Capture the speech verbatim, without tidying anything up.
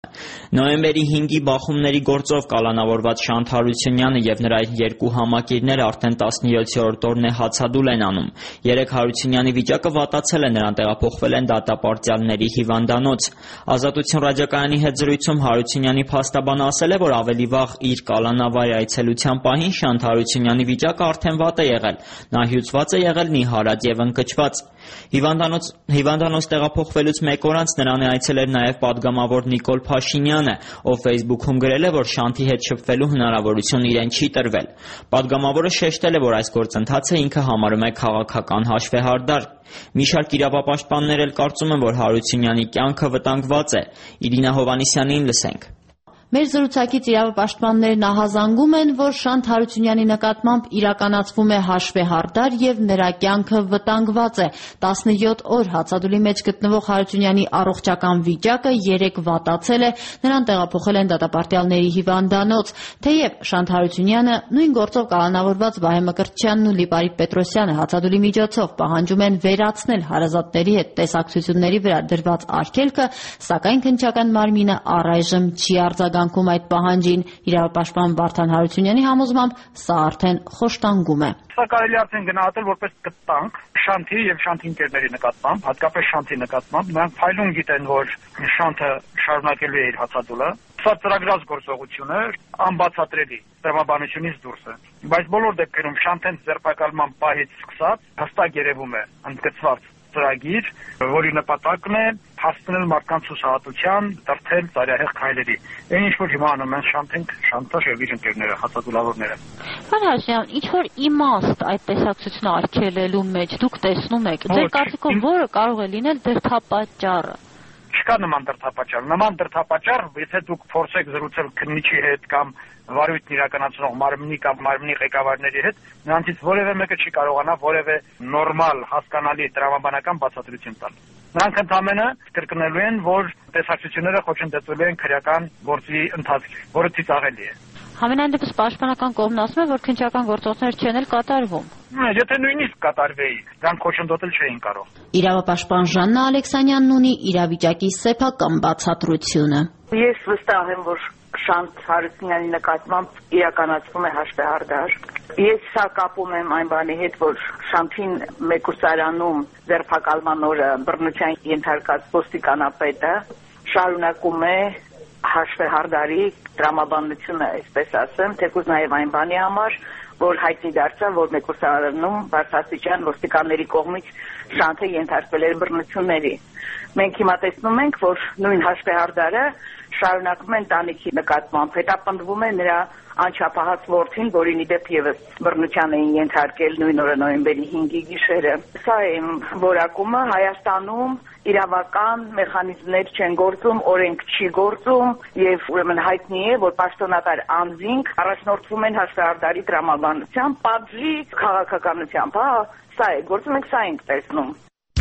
Նոյեմբերի հինգի բախումների գործով կալանավորված Շանթ Հարությունյանը եւ նրա երկու համակիրները արդեն տասնյոթերորդ օրն է հացադուլ են անում։ Երեկ Հարությունյանի վիճակը վատացել է, նրան տեղափոխվել են դատապարտյալների հիվանդանոց։ Ազատություն ռադիոկայանի հետ զրույցում Հարությունյանի փաստաբանը ասել է, որ ավելի վաղ իր կալանավարի այցելության պահին Շանթ Հարությունյանի վիճակը արդեն վատ է եղել։ Նա հյուծված է եղել, նիհարած եւ ընկճված։ Հիվանդանոց հիվանդանոց տեղափոխվելուց մեկ օր անց նրան է այցելել նաև պատգամավոր Նիկոլ Փաշինյանը, ով Facebook-ում գրել է, որ Շանթի հետ շփվելու հնարավորություն իրեն չի տրվել։ Պատգամավորը շեշտել է, որ այս գործընթացը ինքը համարում է քաղաքական հաշվեհարդար։ Մի շարք իրավապաշտպաններ էլ կարծում են, որ Հարությունյանի կյանքը վտանգված է։ Իրինա Հովհաննիսյանին լսենք։ Մեր զրուցակից իրավապաշտպաններն ահազանգում են, որ Շանթ Հարությունյանի նկատմամբ իրականացվում է հաշվեհարդար եւ նրա կյանքը վտանգված է։ տասնյոթ օր հացադուլի մեջ գտնվող Հարությունյանի առողջական վիճակը երեկ վատացել է, նրան տեղափոխել են դատապարտյալների հիվանդանոց։ Թեև Շանթ Հարությունյանը, նույն գործով կալանավորված Վահե Մկրտչյանն ու Լիպարիտ Պետրոսյանը հացադուլի միջոցով պահանջում են վերացնել հարազատների հետ տեսակցությունների վրա դրված արգելքը, սակայն քննչական մարմինը առայժմ չի արձագանքում այդ պահանջին։ Իրավապաշտպան Վարդան Հարությունյանի համոզմամբ սա արդեն խոշտանգում է։ Սա կարելի արդեն գնահատել որպես կտանք Շանթի եւ Շանթի ընկերների նկատմամբ, հատկապես Շանթի նկատմամբ։ Նրանք փայլուն գիտեն, որ Շանթը շարունակելու է իր հացադուլը։ Սա ծրագրած գործողություն է, անբացատրելի, տրամաբանությունից դուրս է։ Բայց բոլոր դեպքերում Շանթեն ձերբակալման պահից սկսած հստակ երևում է ընդգծված ծրագիր, որի նպատակն է հասցնել մարդկանց հուսահատության, դրդել ծայրահեղ քայլերի։ Այն ինչ որ հիմա անում են Շանթենք, Շանթաշ եւ իր ընկերները, հացադուլավորները։ Պարոն Հարությունյան, ինչ որ իմաստ այդ տեսակցությունը արգելելու մեջ դուք տեսնում եք։ Ձեր կարծիքով որը կարող է լինել դրդապատճառը։ Չկա նման դրդապատճառ։ Նման դրդապատճառ, եթե դուք փորձեք զրուցել քննիչի հետ կամ վարույթն իրականացնող մարմնի կամ մարմնի ղեկավարների հետ, նրանցից որևէ մեկը չի կարողանա որևէ նորմալ, հասկանալի տրամաբանական բացատրություն տալ։ Նրանք ընդամենը կրկնելու են, որ տեսակցությունները խոչընդոտելու են քրեական գործի ընթացք, որը ծիծաղելի է։ Համենայն դեպս պաշտպանական կողմն ասում է, որ քննչական գործողություններ չեն էլ կատարվում։ Եթե նույնիսկ կատարվեի, դրանք խոչընդոտել չէին կարող։ Իրավապաշտպան Ժաննա Ալեքսանյանն ունի իրավիճակի սեփական բացատրությունը։ Ես վստահ եմ, որ Շանթ Հարությունյանի նկատմամբ իրականացվում է հաշվեհարդար։ Ես սա կապում եմ այն բանի հետ, որ Շանթին Մեկուսարանում ձերբակալման օրը բռնության ենթարկած ոստիկանապետը շարունակում է հաշվեհարդարի տրամաբանությունը, այսպես ասեմ, թեկուզ նաև այն բանի համար, որ հայտնի դարձավ, որ Մեկուսարանում բարձրաստիճան ոստիկանների կողմից Շանթը ենթարկվել էր բռնությունների։ Մենք հիմա տեսնում ենք, որ նույն հաշվեհարդարը շարունակվում է ընտանիքի նկատմամբ, հետապնդվում է նրա անչափահաս որդին, որին ի դեպ ևս բռնության էին ենթարկել նույն օրը նոյեմբերի հինգի գիշերը։ Սա է իմ որակումը։ Հայաստանում իրավական մեխանիզմներ չեն գործում, օրենք չի գործում եւ ուրեմն հայտնի է, որ պաշտոնատար անձինք առաջնորդվում են հաշվեհարդարի տրամաբանությամբ, պատժի քաղաքականությամբ, հա, սա է գործում, մենք սա ենք տեսնում։